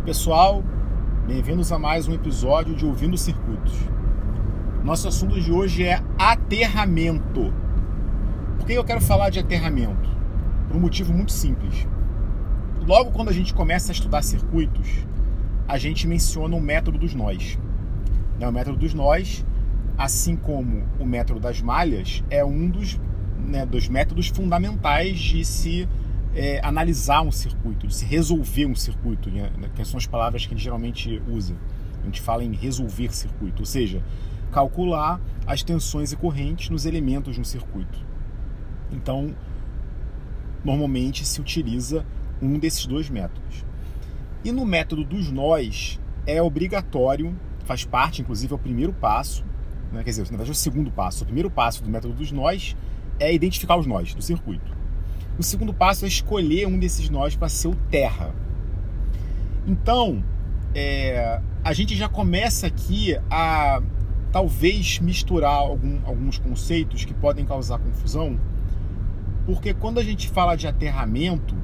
pessoal, bem-vindos a mais um episódio de Ouvindo Circuitos. Nosso assunto de hoje é aterramento. Por que eu quero falar de aterramento? Por um motivo muito simples. Logo quando a gente começa a estudar circuitos, a gente menciona o método dos nós. O método dos nós, assim como o método das malhas, é um dos métodos fundamentais de se analisar um circuito, de se resolver um circuito, que são as palavras que a gente geralmente usa. A gente fala em resolver circuito, ou seja, calcular as tensões e correntes nos elementos de um circuito. Então, normalmente se utiliza um desses dois métodos. E no método dos nós, é obrigatório, faz parte, inclusive, é o primeiro passo, quer dizer, na verdade é o segundo passo. O primeiro passo do método dos nós é identificar os nós do circuito. O segundo passo é escolher um desses nós para ser o terra. Então, a gente já começa aqui a talvez misturar alguns conceitos que podem causar confusão, porque quando a gente fala de aterramento,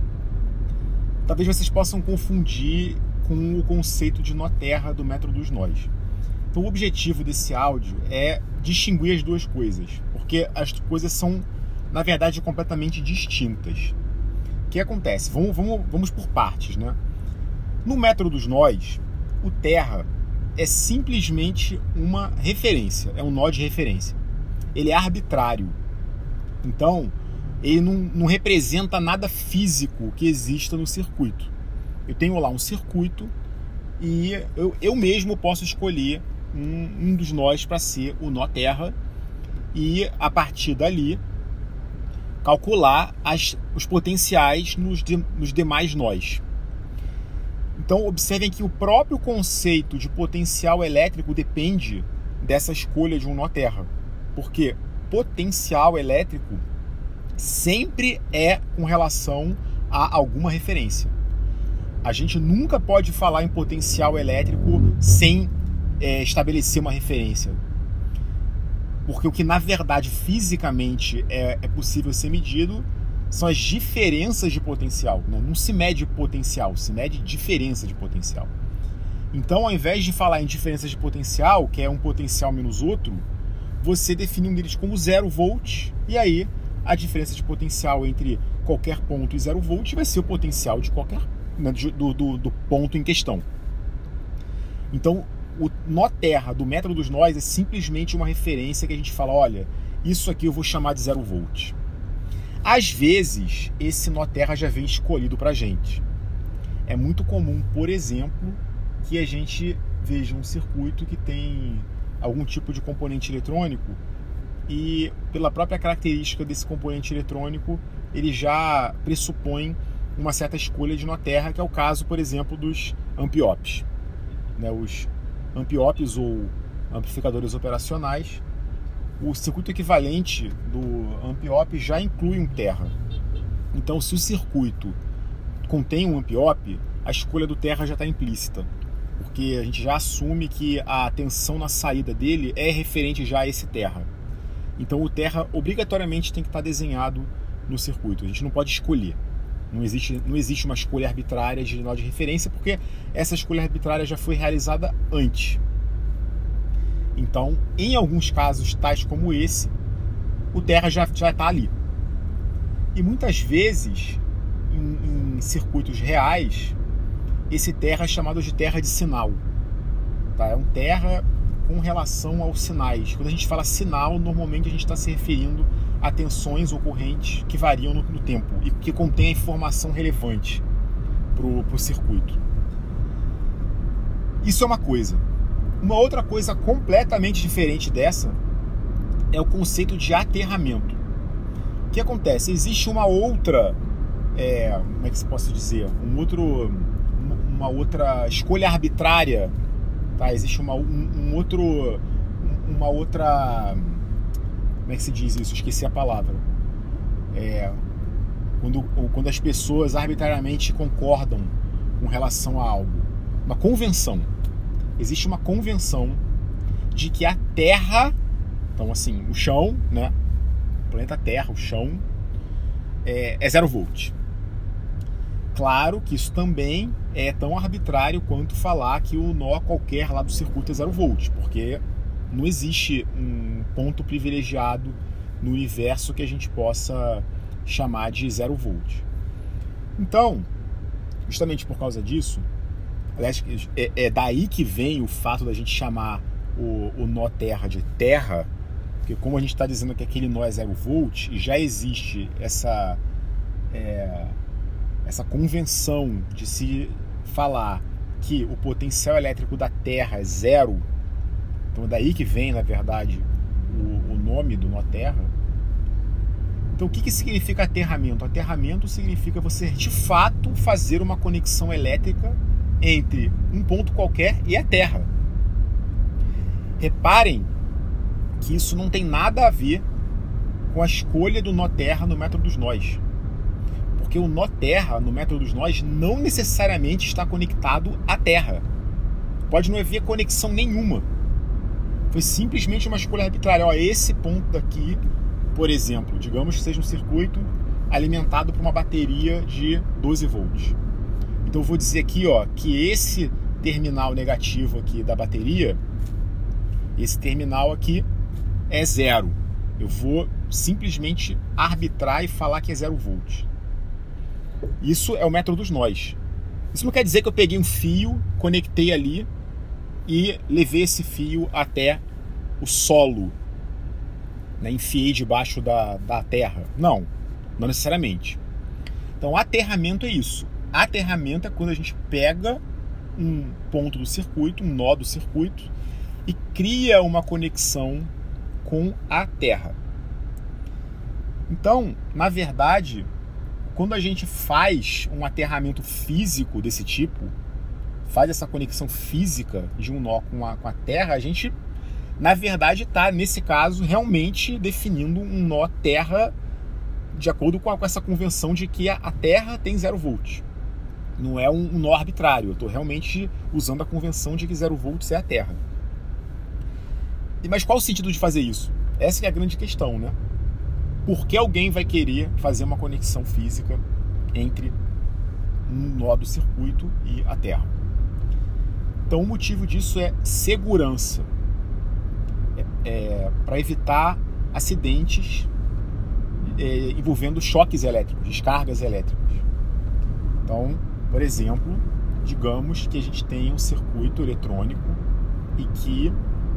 talvez vocês possam confundir com o conceito de nó-terra do método dos nós. Então, o objetivo desse áudio é distinguir as duas coisas, porque as coisas são, na verdade, completamente distintas. O que acontece? Vamos por partes, né? No método dos nós, o terra é simplesmente uma referência, é um nó de referência. Ele é arbitrário. Então, ele não representa nada físico que exista no circuito. Eu tenho lá um circuito e eu mesmo posso escolher um dos nós para ser o nó terra e, a partir dali, calcular os potenciais nos demais nós. Então, observem que o próprio conceito de potencial elétrico depende dessa escolha de um nó terra, porque potencial elétrico sempre é com relação a alguma referência. A gente nunca pode falar em potencial elétrico sem estabelecer uma referência. Porque o que na verdade fisicamente é possível ser medido são as diferenças de potencial, né? Não se mede potencial, se mede diferença de potencial. Então, ao invés de falar em diferenças de potencial, que é um potencial menos outro, você define um deles como 0 volt, e aí a diferença de potencial entre qualquer ponto e 0 volt vai ser o potencial de qualquer do ponto em questão. Então, o nó terra do método dos nós é simplesmente uma referência que a gente fala, olha, isso aqui eu vou chamar de 0 volt. Às vezes, esse nó terra já vem escolhido para a gente. É muito comum, por exemplo, que a gente veja um circuito que tem algum tipo de componente eletrônico e, pela própria característica desse componente eletrônico, ele já pressupõe uma certa escolha de nó terra, que é o caso, por exemplo, dos amp-ops. Os amp-ops ou amplificadores operacionais, o circuito equivalente do amp-op já inclui um terra. Então, se o circuito contém um amp-op, a escolha do terra já está implícita, porque a gente já assume que a tensão na saída dele é referente já a esse terra. Então, o terra obrigatoriamente tem que estar desenhado no circuito. A gente não pode escolher. Não existe uma escolha arbitrária de nó de referência, porque essa escolha arbitrária já foi realizada antes. Então, em alguns casos, tais como esse, o terra já está ali. E muitas vezes, em circuitos reais, esse terra é chamado de terra de sinal. Tá? É um terra com relação aos sinais. Quando a gente fala sinal, normalmente a gente está se referindo a tensões ou correntes que variam no tempo e que contém a informação relevante para o circuito. Isso é uma coisa. Uma outra coisa completamente diferente dessa é o conceito de aterramento. O que acontece? Existe uma outra, como é que se possa dizer? Uma outra escolha arbitrária, tá? Existe uma outra, como é que se diz isso? Esqueci a palavra. Quando as pessoas arbitrariamente concordam com relação a algo. Uma convenção. Existe uma convenção de que a Terra, então assim, o chão, né? O planeta Terra, o chão, é 0 volt. Claro que isso também é tão arbitrário quanto falar que o nó qualquer lá do circuito é 0 volts, porque não existe um ponto privilegiado no universo que a gente possa chamar de 0 volts. Então, justamente por causa disso, aliás, é daí que vem o fato da gente chamar o nó terra de terra, porque como a gente está dizendo que aquele nó é 0 volt, e já existe essa convenção de se falar que o potencial elétrico da Terra é 0, então é daí que vem, na verdade, o nome do nó terra. Então o que significa aterramento? Aterramento significa você, de fato, fazer uma conexão elétrica entre um ponto qualquer e a Terra. Reparem que isso não tem nada a ver com a escolha do nó terra no método dos nós. Porque o nó terra no método dos nós não necessariamente está conectado à Terra. Pode não haver conexão nenhuma. Foi simplesmente uma escolha arbitrária. Esse ponto aqui, por exemplo, digamos que seja um circuito alimentado por uma bateria de 12 volts. Então eu vou dizer aqui que esse terminal negativo aqui da bateria, esse terminal aqui é 0. Eu vou simplesmente arbitrar e falar que é 0 volts. Isso é o método dos nós. Isso não quer dizer que eu peguei um fio, conectei ali e levei esse fio até o solo, né? Enfiei debaixo da terra. Não necessariamente. Então, aterramento é isso. Aterramento é quando a gente pega um ponto do circuito, um nó do circuito, e cria uma conexão com a Terra. Então, na verdade, quando a gente faz um aterramento físico desse tipo, faz essa conexão física de um nó com a Terra, a gente, na verdade, está, nesse caso, realmente definindo um nó Terra de acordo com essa convenção de que a Terra tem 0 volts. Não é um nó arbitrário, eu estou realmente usando a convenção de que 0 volts é a Terra. Mas qual o sentido de fazer isso? Essa é a grande questão, né? Por que alguém vai querer fazer uma conexão física entre um nó do circuito e a Terra? Então o motivo disso é segurança. Para evitar acidentes envolvendo choques elétricos, descargas elétricas. Então, por exemplo, digamos que a gente tem um circuito eletrônico e que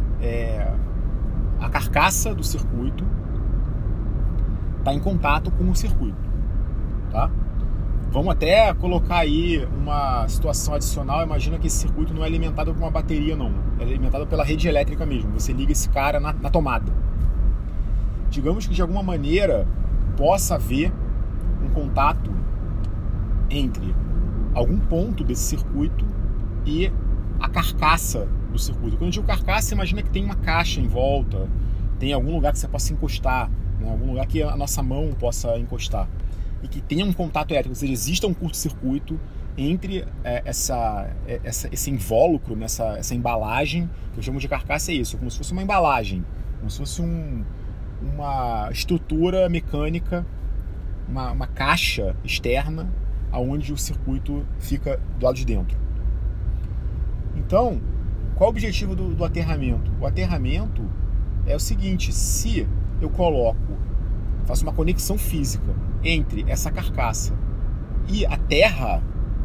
a carcaça do circuito está em contato com o circuito, tá? Vamos até colocar aí uma situação adicional. Imagina que esse circuito não é alimentado por uma bateria, não. É alimentado pela rede elétrica mesmo. Você liga esse cara na tomada. Digamos que de alguma maneira possa haver um contato entre algum ponto desse circuito e a carcaça do circuito. Quando eu digo carcaça, imagina que tem uma caixa em volta, tem algum lugar que você possa encostar, né? Algum lugar que a nossa mão possa encostar e que tenha um contato elétrico, ou seja, exista um curto-circuito entre esse invólucro, essa embalagem, que eu chamo de carcaça, é isso, como se fosse uma embalagem, como se fosse uma estrutura mecânica, uma caixa externa, onde o circuito fica do lado de dentro. Então, qual o objetivo do aterramento? O aterramento é o seguinte: se eu faço uma conexão física entre essa carcaça e a terra,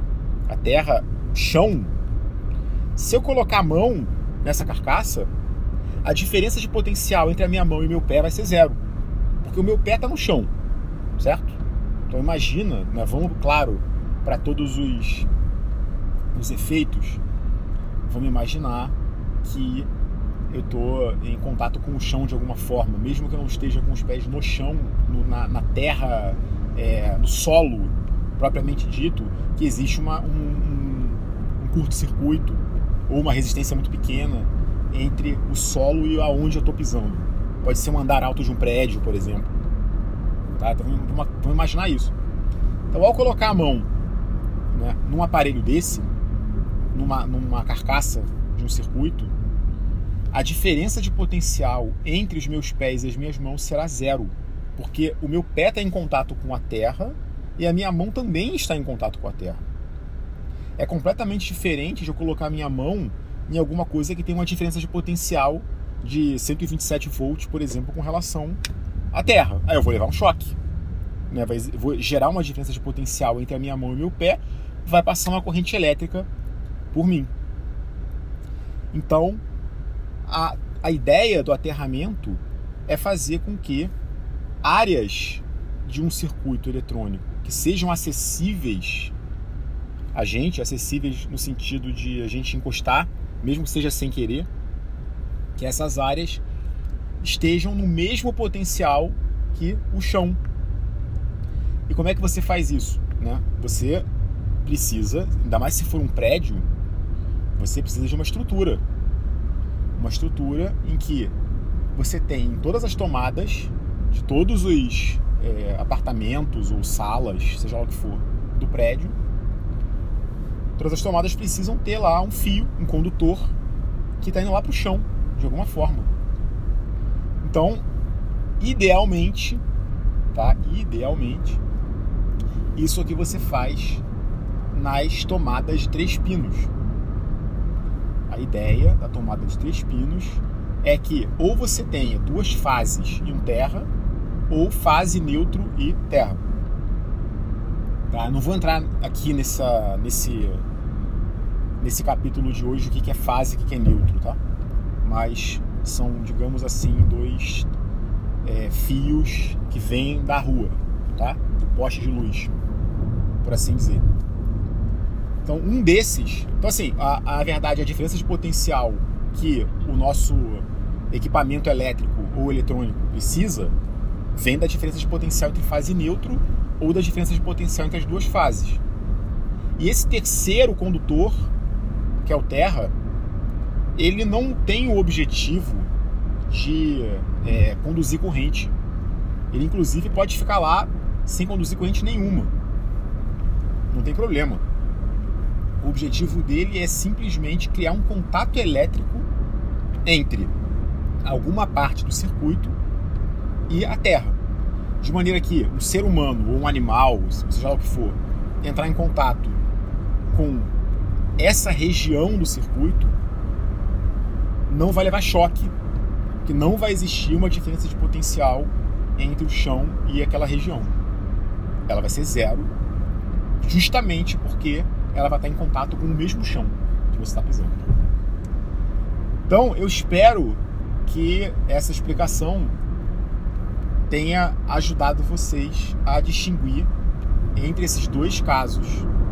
chão, se eu colocar a mão nessa carcaça, a diferença de potencial entre a minha mão e o meu pé vai ser 0, porque o meu pé está no chão, certo? Então imagina, né, vamos, claro, para todos os efeitos, vamos imaginar que eu estou em contato com o chão de alguma forma, mesmo que eu não esteja com os pés no chão, na terra, no solo propriamente dito, que existe um curto-circuito ou uma resistência muito pequena entre o solo e aonde eu estou pisando. Pode ser um andar alto de um prédio, por exemplo. Tá? Então, vamos imaginar isso. Então, ao colocar a mão, né, num aparelho desse, numa carcaça de um circuito, a diferença de potencial entre os meus pés e as minhas mãos será 0, porque o meu pé está em contato com a terra e a minha mão também está em contato com a terra. é completamente diferente de eu colocar minha mão em alguma coisa que tem uma diferença de potencial de 127 volts, por exemplo, com relação à terra. Aí eu vou levar um choque, né? Vou gerar uma diferença de potencial entre a minha mão e o meu pé, vai passar uma corrente elétrica por mim. Então, a ideia do aterramento é fazer com que áreas de um circuito eletrônico que sejam acessíveis a gente, acessíveis no sentido de a gente encostar, mesmo que seja sem querer, que essas áreas estejam no mesmo potencial que o chão. E como é que você faz isso, né? Você precisa, ainda mais se for um prédio, você precisa de uma estrutura. Uma estrutura em que você tem todas as tomadas de todos os apartamentos ou salas, seja lá o que for, do prédio. Todas as tomadas precisam ter lá um fio, um condutor, que está indo lá para o chão, de alguma forma. Então, idealmente, tá? Idealmente, isso aqui você faz nas tomadas de 3 pinos. A ideia da tomada de 3 pinos é que ou você tenha 2 fases e um terra, ou fase, neutro e terra. Tá? Não vou entrar aqui nesse capítulo de hoje o que é fase e o que é neutro, tá? Mas são, digamos assim, 2 fios que vêm da rua, tá? Do poste de luz, por assim dizer. Então, um desses... Então, assim, a verdade, a diferença de potencial que o nosso equipamento elétrico ou eletrônico precisa vem da diferença de potencial entre fase e neutro ou da diferença de potencial entre as 2 fases. E esse terceiro condutor, que é o terra, ele não tem o objetivo de conduzir corrente. Ele, inclusive, pode ficar lá sem conduzir corrente nenhuma. Não tem problema. O objetivo dele é simplesmente criar um contato elétrico entre alguma parte do circuito e a terra. De maneira que um ser humano ou um animal, seja lá o que for, entrar em contato com essa região do circuito, não vai levar choque, que não vai existir uma diferença de potencial entre o chão e aquela região. Ela vai ser 0, justamente porque ela vai estar em contato com o mesmo chão que você está pisando. Então, eu espero que essa explicação tenha ajudado vocês a distinguir entre esses 2 casos.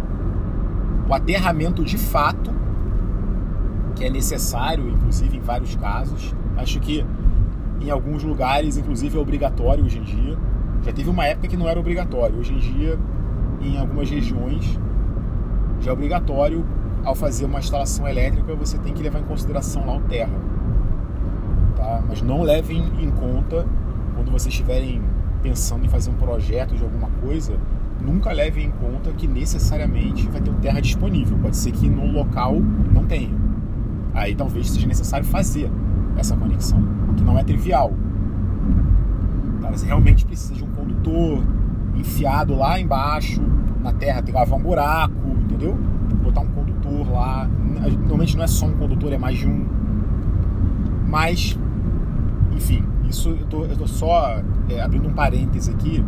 O aterramento de fato, que é necessário, inclusive em vários casos. Acho que em alguns lugares, inclusive, é obrigatório hoje em dia. Já teve uma época que não era obrigatório. Hoje em dia, em algumas regiões, já é obrigatório. Ao fazer uma instalação elétrica, você tem que levar em consideração lá o terra. Tá? Mas não levem em conta, quando vocês estiverem pensando em fazer um projeto de alguma coisa, nunca levem em conta que necessariamente vai ter um terra disponível. Pode ser que no local não tenha. Aí talvez seja necessário fazer essa conexão, que não é trivial. Tá? Você realmente precisa de um condutor enfiado lá embaixo, na terra, tem que cavar um buraco, entendeu? Botar um condutor lá. Normalmente não é só um condutor, é mais de um. Mas, enfim, isso eu tô só abrindo um parêntese aqui,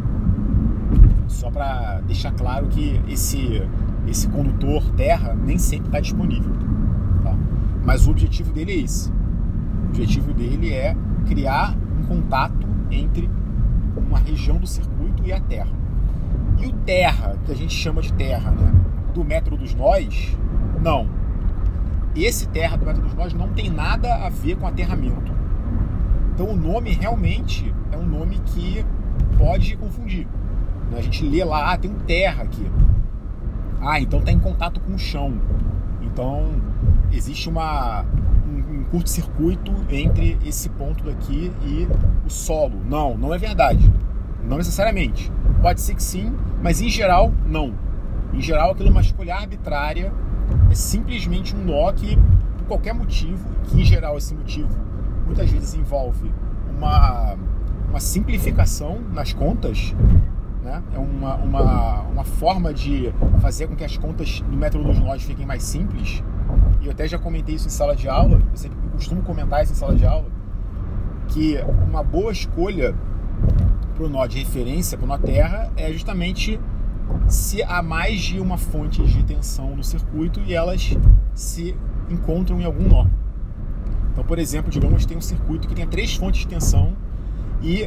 só para deixar claro que esse condutor terra nem sempre está disponível. Tá? Mas o objetivo dele é esse. O objetivo dele é criar um contato entre uma região do circuito e a terra. E o terra, que a gente chama de terra, né, do método dos nós, não. Esse terra do método dos nós não tem nada a ver com aterramento. Então o nome realmente é um nome que pode confundir. A gente lê lá, tem um terra aqui. Então está em contato com o chão. Então existe um curto-circuito entre esse ponto daqui e o solo. Não é verdade. Não necessariamente. Pode ser que sim, mas em geral, não. Em geral, aquilo é uma escolha arbitrária. É simplesmente um nó que, por qualquer motivo, que em geral esse motivo muitas vezes envolve uma simplificação nas contas, né? É uma forma de fazer com que as contas do método dos nós fiquem mais simples. E eu até já comentei isso em sala de aula, eu sempre costumo comentar isso em sala de aula, que uma boa escolha para o nó de referência, para o nó terra, é justamente se há mais de uma fonte de tensão no circuito e elas se encontram em algum nó. Então, por exemplo, digamos que tem um circuito que tem 3 fontes de tensão e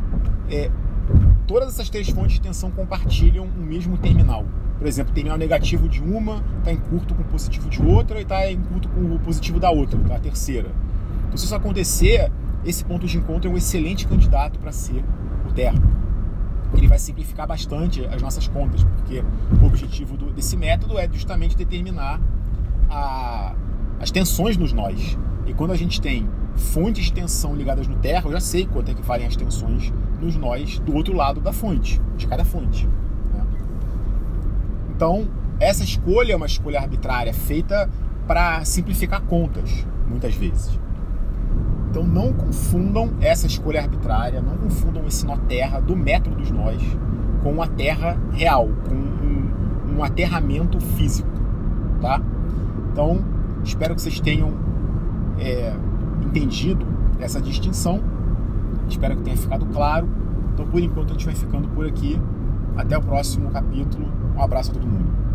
todas essas 3 fontes de tensão compartilham o mesmo terminal. Por exemplo, terminal negativo de uma está em curto com o positivo de outra e está em curto com o positivo da outra, a terceira. Então, se isso acontecer, esse ponto de encontro é um excelente candidato para ser o terra. Ele vai simplificar bastante as nossas contas, porque o objetivo desse método é justamente determinar as tensões nos nós. E quando a gente tem fontes de tensão ligadas no terra, eu já sei quanto é que valem as tensões nos nós do outro lado da fonte, de cada fonte, né? Então, essa escolha é uma escolha arbitrária feita para simplificar contas, muitas vezes. Então não confundam essa escolha arbitrária, não confundam esse nó terra do método dos nós com a terra real, com um aterramento físico, tá? Então, espero que vocês tenham entendido essa distinção, espero que tenha ficado claro. Então, por enquanto, a gente vai ficando por aqui. Até o próximo capítulo. Um abraço a todo mundo.